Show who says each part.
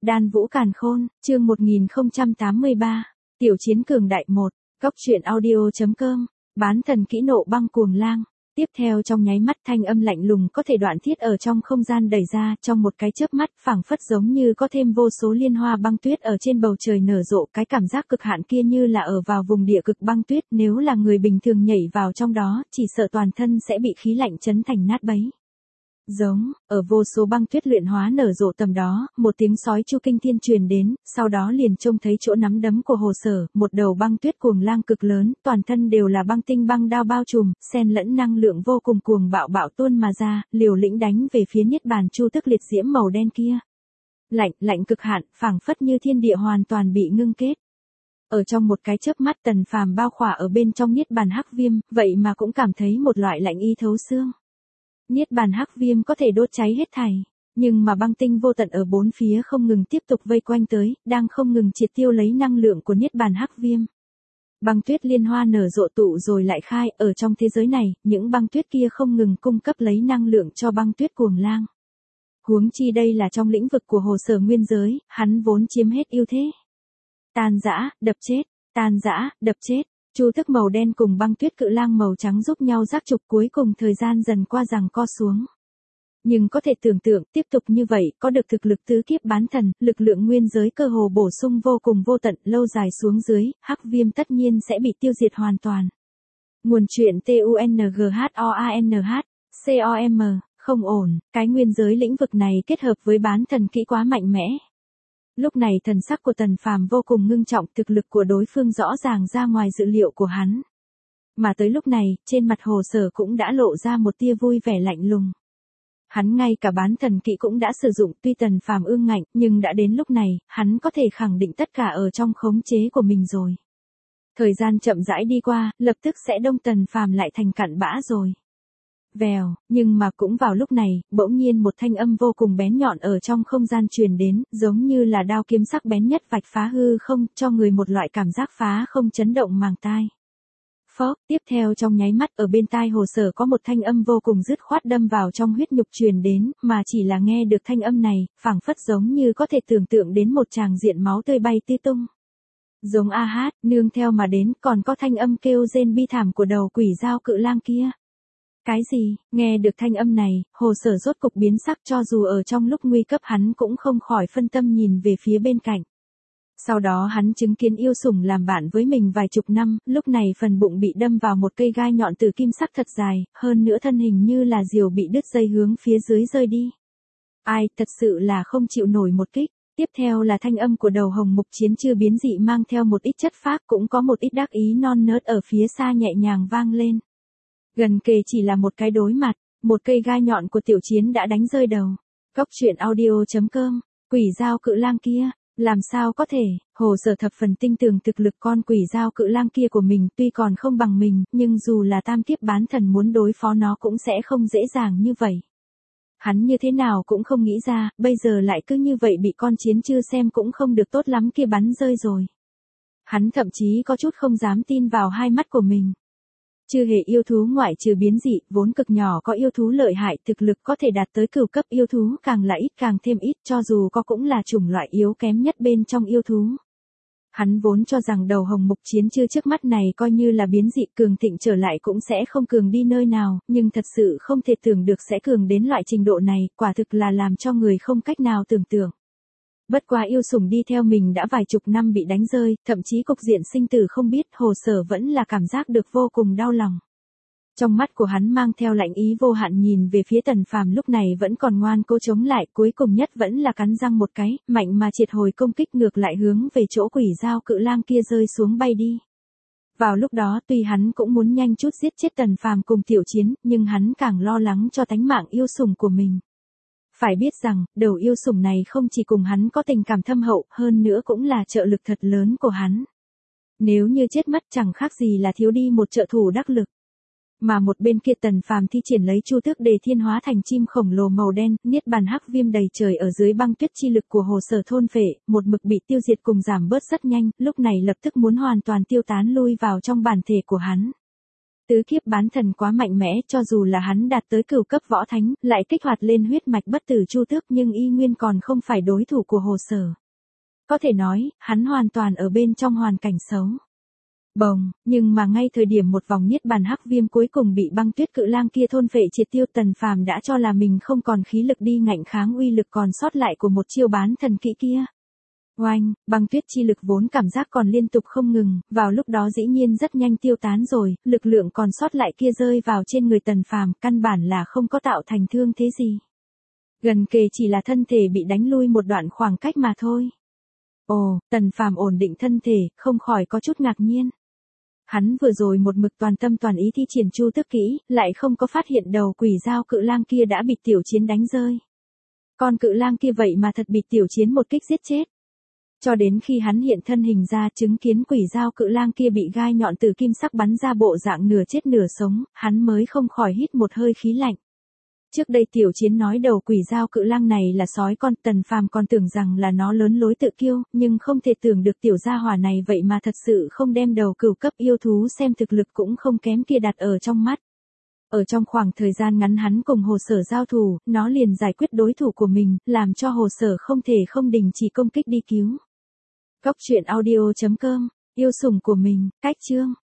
Speaker 1: Đan Vũ Càn Khôn, chương 1083, Tiểu Chiến Cường Đại 1, Cóc truyện audio.com, bán thần kỹ nộ băng cuồng lang. Tiếp theo trong nháy mắt thanh âm lạnh lùng có thể đoạn thiết ở trong không gian đẩy ra, trong một cái chớp mắt phảng phất giống như có thêm vô số liên hoa băng tuyết ở trên bầu trời nở rộ, cái cảm giác cực hạn kia như là ở vào vùng địa cực băng tuyết, nếu là người bình thường nhảy vào trong đó, chỉ sợ toàn thân sẽ bị khí lạnh chấn thành nát bấy. Giống, ở vô số băng tuyết luyện hóa nở rộ tầm đó, một tiếng sói chu kinh thiên truyền đến, sau đó liền trông thấy chỗ nắm đấm của Hồ Sở, một đầu băng tuyết cuồng lang cực lớn, toàn thân đều là băng tinh băng đao bao trùm, xen lẫn năng lượng vô cùng cuồng bạo bạo tuôn mà ra, liều lĩnh đánh về phía Niết Bàn Chu tức liệt diễm màu đen kia. Lạnh cực hạn, phảng phất như thiên địa hoàn toàn bị ngưng kết. Ở trong một cái chớp mắt Tần Phàm bao khỏa ở bên trong Niết Bàn hắc viêm, vậy mà cũng cảm thấy một loại lạnh y thấu xương. Niết Bàn hắc viêm có thể đốt cháy hết thảy, nhưng mà băng tinh vô tận ở bốn phía không ngừng tiếp tục vây quanh tới, đang không ngừng triệt tiêu lấy năng lượng của Niết Bàn hắc viêm. Băng tuyết liên hoa nở rộ tụ rồi lại khai, ở trong thế giới này, những băng tuyết kia không ngừng cung cấp lấy năng lượng cho băng tuyết cuồng lang. Huống chi đây là trong lĩnh vực của Hồ Sở nguyên giới, hắn vốn chiếm hết ưu thế. Tan rã, đập chết, tan rã, đập chết. Chu tức màu đen cùng băng tuyết cự lang màu trắng giúp nhau giác trục, cuối cùng thời gian dần qua giằng co xuống. Nhưng có thể tưởng tượng tiếp tục như vậy, có được thực lực tứ kiếp bán thần, lực lượng nguyên giới cơ hồ bổ sung vô cùng vô tận, lâu dài xuống dưới, hắc viêm tất nhiên sẽ bị tiêu diệt hoàn toàn. Nguồn truyện TUNGHOANH.com, không ổn, cái nguyên giới lĩnh vực này kết hợp với bán thần kỹ quá mạnh mẽ. Lúc này thần sắc của Tần Phàm vô cùng ngưng trọng, thực lực của đối phương rõ ràng ra ngoài dự liệu của hắn. Mà tới lúc này, trên mặt Hồ Sở cũng đã lộ ra một tia vui vẻ lạnh lùng. Hắn ngay cả bán thần kỹ cũng đã sử dụng, tuy Tần Phàm ương ngạnh, nhưng đã đến lúc này, hắn có thể khẳng định tất cả ở trong khống chế của mình rồi. Thời gian chậm rãi đi qua, lập tức sẽ đông Tần Phàm lại thành cặn bã rồi. Vèo, nhưng mà cũng vào lúc này, bỗng nhiên một thanh âm vô cùng bén nhọn ở trong không gian truyền đến, giống như là đao kiếm sắc bén nhất vạch phá hư không, cho người một loại cảm giác phá không chấn động màng tai. Phốc, tiếp theo trong nháy mắt ở bên tai Hồ Sở có một thanh âm vô cùng dứt khoát đâm vào trong huyết nhục truyền đến, mà chỉ là nghe được thanh âm này, phảng phất giống như có thể tưởng tượng đến một tràng diện máu tươi bay tứ tung. Giống a hát, nương theo mà đến còn có thanh âm kêu rên bi thảm của đầu quỷ dao cự lang kia. Cái gì, nghe được thanh âm này, Hồ Sở rốt cục biến sắc, cho dù ở trong lúc nguy cấp hắn cũng không khỏi phân tâm nhìn về phía bên cạnh. Sau đó hắn chứng kiến yêu sủng làm bạn với mình vài chục năm, lúc này phần bụng bị đâm vào một cây gai nhọn từ kim sắc thật dài, hơn nữa thân hình như là diều bị đứt dây hướng phía dưới rơi đi. Ai, thật sự là không chịu nổi một kích. Tiếp theo là thanh âm của đầu hồng mục chiến chưa biến dị mang theo một ít chất phác, cũng có một ít đắc ý non nớt ở phía xa nhẹ nhàng vang lên. Gần kề chỉ là một cái đối mặt, một cây gai nhọn của Tiểu Chiến đã đánh rơi đầu. Cóc truyện audio.com, quỷ dao cự lang kia, làm sao có thể, Hồ Sở thập phần tinh tường thực lực con quỷ dao cự lang kia của mình, tuy còn không bằng mình, nhưng dù là tam kiếp bán thần muốn đối phó nó cũng sẽ không dễ dàng như vậy. Hắn như thế nào cũng không nghĩ ra, bây giờ lại cứ như vậy bị con chiến chưa xem cũng không được tốt lắm kia bắn rơi rồi. Hắn thậm chí có chút không dám tin vào hai mắt của mình. Chưa hề yêu thú ngoại trừ biến dị, vốn cực nhỏ có yêu thú lợi hại, thực lực có thể đạt tới cửu cấp yêu thú, càng là ít càng thêm ít, cho dù có cũng là chủng loại yếu kém nhất bên trong yêu thú. Hắn vốn cho rằng đầu hồng mục chiến chưa trước mắt này coi như là biến dị cường thịnh trở lại cũng sẽ không cường đi nơi nào, nhưng thật sự không thể tưởng được sẽ cường đến loại trình độ này, quả thực là làm cho người không cách nào tưởng tượng. Bất quá yêu sủng đi theo mình đã vài chục năm bị đánh rơi, thậm chí cục diện sinh tử không biết, Hồ Sở vẫn là cảm giác được vô cùng đau lòng. Trong mắt của hắn mang theo lạnh ý vô hạn nhìn về phía Tần Phàm lúc này vẫn còn ngoan cố chống lại, cuối cùng nhất vẫn là cắn răng một cái, mạnh mà triệt hồi công kích ngược lại hướng về chỗ quỷ dao cự lang kia rơi xuống bay đi. Vào lúc đó tuy hắn cũng muốn nhanh chút giết chết Tần Phàm cùng Tiểu Chiến, nhưng hắn càng lo lắng cho tánh mạng yêu sủng của mình. Phải biết rằng, đầu yêu sủng này không chỉ cùng hắn có tình cảm thâm hậu, hơn nữa cũng là trợ lực thật lớn của hắn. Nếu như chết mất chẳng khác gì là thiếu đi một trợ thủ đắc lực. Mà một bên kia Tần Phàm thi triển lấy Chu Tước Đề Thiên hóa thành chim khổng lồ màu đen, Niết Bàn hắc viêm đầy trời ở dưới băng tuyết chi lực của Hồ Sở thôn phệ, một mực bị tiêu diệt cùng giảm bớt rất nhanh, lúc này lập tức muốn hoàn toàn tiêu tán lui vào trong bản thể của hắn. Tứ kiếp bán thần quá mạnh mẽ, cho dù là hắn đạt tới cửu cấp võ thánh, lại kích hoạt lên huyết mạch bất tử Chu Tước nhưng y nguyên còn không phải đối thủ của Hồ Sở. Có thể nói, hắn hoàn toàn ở bên trong hoàn cảnh xấu. Bồng, nhưng mà ngay thời điểm một vòng niết bàn hắc viêm cuối cùng bị băng tuyết cự lang kia thôn phệ triệt tiêu, Tần Phàm đã cho là mình không còn khí lực đi ngạnh kháng uy lực còn sót lại của một chiêu bán thần kỹ kia. Oanh, băng tuyết chi lực vốn cảm giác còn liên tục không ngừng, vào lúc đó dĩ nhiên rất nhanh tiêu tán rồi, lực lượng còn sót lại kia rơi vào trên người Tần Phàm, căn bản là không có tạo thành thương thế gì. Gần kề chỉ là thân thể bị đánh lui một đoạn khoảng cách mà thôi. Ồ, Tần Phàm ổn định thân thể, không khỏi có chút ngạc nhiên. Hắn vừa rồi một mực toàn tâm toàn ý thi triển Chu Tước kỹ, lại không có phát hiện đầu quỷ dao cự lang kia đã bị tiểu chiến đánh rơi. Con cự lang kia vậy mà thật bị tiểu chiến một kích giết chết. Cho đến khi hắn hiện thân hình ra chứng kiến quỷ dao cự lang kia bị gai nhọn từ kim sắc bắn ra bộ dạng nửa chết nửa sống, hắn mới không khỏi hít một hơi khí lạnh. Trước đây tiểu chiến nói đầu quỷ dao cự lang này là sói con, Tần Phàm còn tưởng rằng là nó lớn lối tự kiêu, nhưng không thể tưởng được tiểu gia hỏa này vậy mà thật sự không đem đầu cửu cấp yêu thú xem thực lực cũng không kém kia đặt ở trong mắt. Ở trong khoảng thời gian ngắn hắn cùng Hồ Sở giao thủ, nó liền giải quyết đối thủ của mình, làm cho Hồ Sở không thể không đình chỉ công kích đi cứu. Góc truyện audio.com, yêu sủng của mình, cách chương.